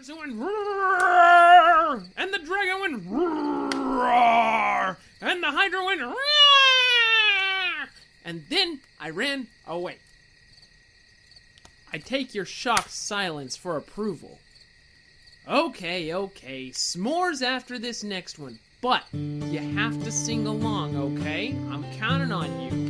It went roar, and the dragon went roar, and the hydra went roar, and then I ran away. I take your shocked silence for approval. Okay, s'mores after this next one, but you have to sing along, okay? I'm counting on you.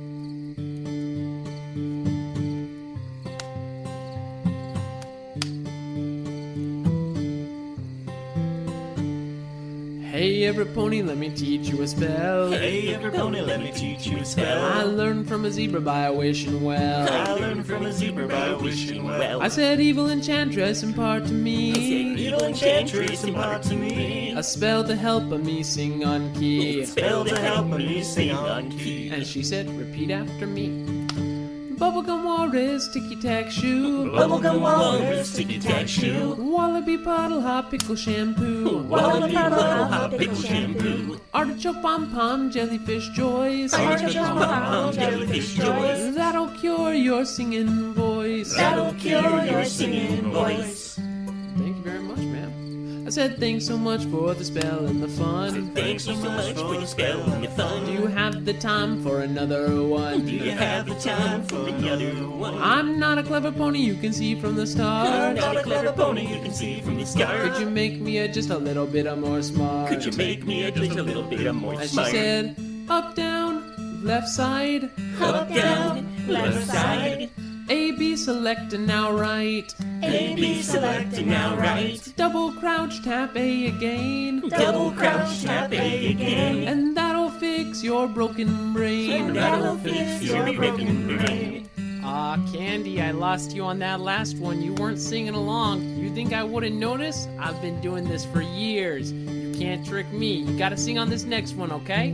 Hey, every pony, let me teach you a spell. Hey, every pony, let me teach you a spell. I learned from a zebra by a wishing well. I learned from a zebra by wishing well. I said, evil enchantress, impart to me. Evil enchantress, impart to me. A spell to help me sing on key. A spell to help me sing on key. And she said, repeat after me. Bubblegum walrus, ticky-tack-shoe. Bubblegum walrus, ticky-tack-shoe. Wallaby puddle hop, pickle shampoo. Wallaby puddle hop, pickle shampoo. Artichoke pom-pom, jellyfish joys. Artichoke pom-pom, jellyfish joys. That'll cure your singing voice. That'll cure your singing voice. Thank you very much, ma'am. I said thanks so much for the spell and the fun. Thanks so much for the spell and the fun. Do you have the time for another one? Do you have the time for another one? I'm not a clever pony, you can see from the start. I'm not a clever pony, you can see from the start. Could you make me just a little bit more smart? Could you make me just a little bit more And smart? she said, up, down, left side. Up, down, left side. A, B, select and now right. A, B, select and now right. Double crouch, tap A again. Double crouch, tap A again. And that'll fix your broken brain. That'll fix your broken brain. Candy, I lost you on that last one. You weren't singing along. You think I wouldn't notice? I've been doing this for years. You can't trick me. You gotta sing on this next one, okay?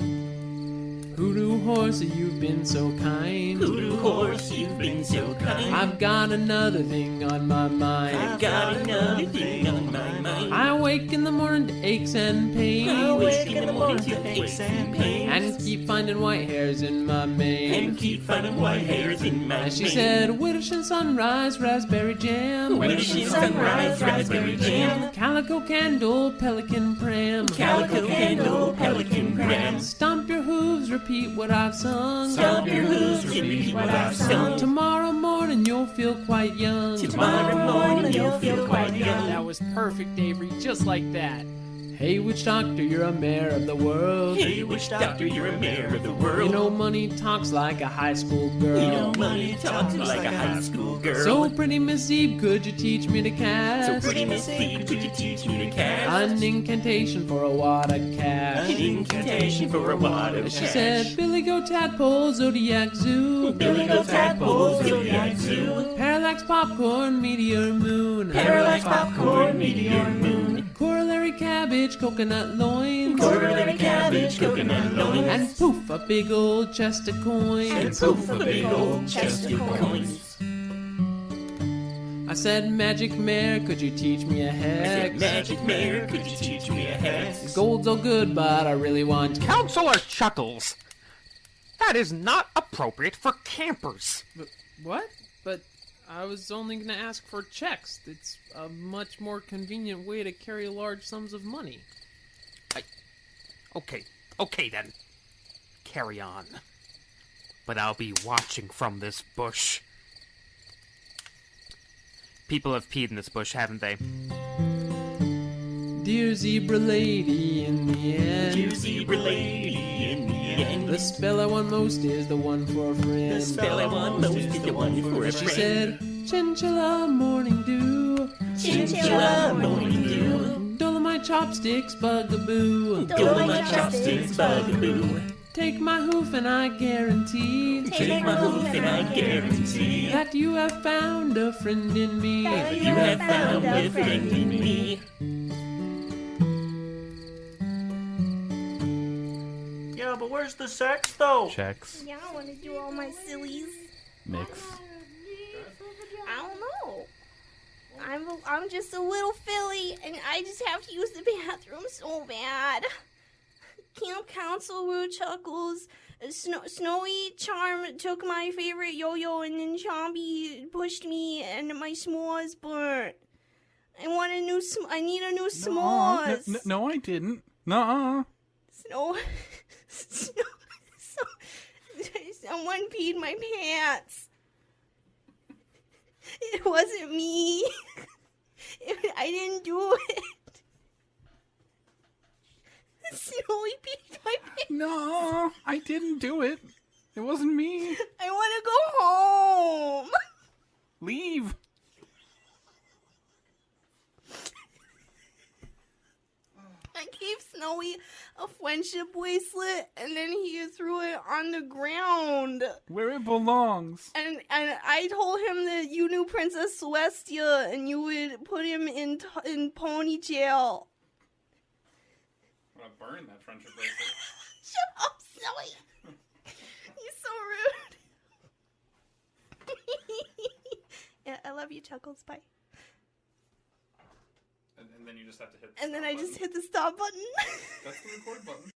Hoodoo horse, you've been so kind. Hoodoo horse, you've been so kind. I've got another thing on my mind. I've got another thing on my mind. I wake in the morning to aches and pains. I wake in the morning to aches and pains. And keep finding white hairs in my mane. And keep finding white hairs in my And she mane. said, Wish and sunrise, raspberry jam. Wish and sunrise, raspberry jam. Calico candle, pelican pram. Calico candle, pelican pram. Stomp your hooves, repeat what I've sung. Stomp your hooves, repeat what I've sung. Tomorrow morning you'll feel quite young. Tomorrow morning you'll feel quite young. That was perfect, Avery, just like that. Hey, witch doctor, you're a mayor of the world. Hey, witch doctor, you're a mayor of the world. You know money talks like a high school girl. You know money talks like a high school girl. So pretty Miss Eve, could you teach me to cast? So pretty Miss Eve, could you teach me to cast? An incantation for a wad of cash. An incantation for a wad of cash. She said, Billy Goat Tadpole, Zodiac Zoo. Billy Goat Tadpole, Zodiac Zoo. Parallax Popcorn, Meteor Moon. Parallax Popcorn, Meteor Moon. Corollary Cabbage, Coconut Loins. Corollary Cabbage, Coconut Loins. And poof, a big old chest of coins. And poof, a big old chest of coins. I said, Magic Mare, could you teach me a hex? Magic Mare, could you teach me a hex? Gold's all good, but I really want... Counselor Chuckles! That is not appropriate for campers. But what? But I was only going to ask for checks. It's a much more convenient way to carry large sums of money. Okay then. Carry on. But I'll be watching from this bush. People have peed in this bush, haven't they? Dear zebra lady, in the end, Dear zebra lady, in the end, the spell I want most is the one for a friend. the spell I want most is the one for a She friend. said, Chinchilla morning dew, Chinchilla morning dew, Dolomite chopsticks bugaboo, Dolomite chopsticks bugaboo. Take my hoof and I guarantee Take my hoof and I guarantee that you have found a friend in me. you have found a friend in me. Yeah, but where's the sex though? Checks. Yeah, I want to do all my sillies. Mix. I don't know. I'm just a little filly, and I just have to use the bathroom so bad. Camp Counselor Chuckles, Snowy Charm took my favorite yo-yo, and then Chompy pushed me, and my s'mores burnt. I want a new. I need a new No, s'mores. no, I didn't. Nuh-uh. Snow. Someone peed my pants. It wasn't me. I didn't do it. Snowy peed my pants. No, I didn't do it. It wasn't me. I want to go home. Leave. I gave Snowy a friendship bracelet, and then he threw it on the ground. Where it belongs. And I told him that you knew Princess Celestia, and you would put him in ponytail. I'm gonna burn that friendship bracelet. Shut up, Snowy. You're so rude. Yeah, I love you, Chuckles. Bye. And then you just have to hit the And then stop I just button. hit the stop button. That's the record button.